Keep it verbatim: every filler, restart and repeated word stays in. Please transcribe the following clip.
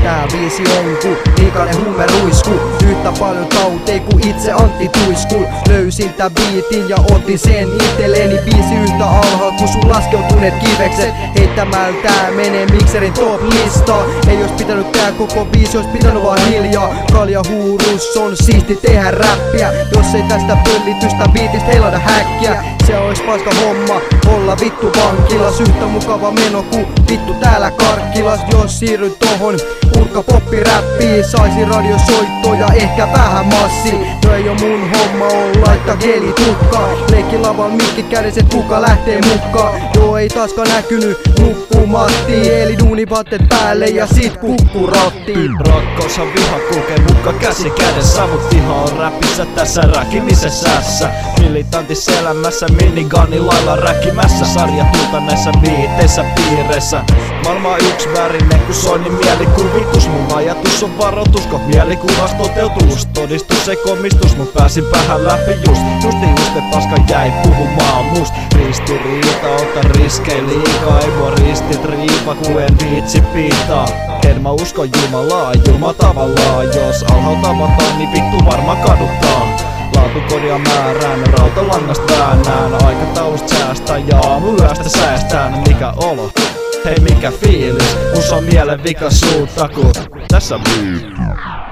Tää biisi on ku liikainen huumeruisku. Yhtä paljon tautei ku itse Antti Tuiskul. Löysin tää biitin ja otin sen itselleni. Biisi yhtä alhaalla ku sun laskeutuneet kivekset. Heittämällä tää menee mikserin top listaa. Ei ois pitänyt tää koko biisi, ois pitänyt vaan hiljaa. Kalja huurus on siisti tehdä räppiä. Jos ei tästä pöllitystä biitistä heilada häkkiä. Se ois paska homma olla vittu vankilas. Yhtä mukava meno ku vittu täällä Karkkilas. Jos siirryn tohon urka poppiräppiin, saisin radiosoittoja, ehkä vähän massi. No ei oo mun homma on laittaa gelitukkaa. Leikki lavan mikki kädessä, et kuka lähtee mukaan. Joo ei taaskaan näkynyt nukkumatti. Eli duunivaatteet päälle ja sit kukkurattiin. Rakkaus on viha, kulkee mukka käsi kädessä. Mut viha on räpissä tässä räkimisessä. Militantissa elämässä minigunnin lailla räkimässä. Sarja tulta näissä viiteissä piireissä. Maailma yks värinen ku soinin mielikuvitus. Mun ajatus on varoitus, kun mielikuvas toteutus. Todistus ei komistus, mut pääsin vähän läpi just. Justi just et paska jäi puhumaan must. Ristiriita, ota riskei liikaa. Ei mua ristit riipa, ku en viitsi piitaa. En mä usko Jumalaa, Jumala tavallaan. Jos alhaut avataan, niin vittu varma kaduttaa. Laatukodia määrään, rautalangasta väännään. Aikataulusta säästää ja aamuyöstä säästään. Mikä olo? Hei mikä fiilis? Mus on mielen vika suutaku. Tässä on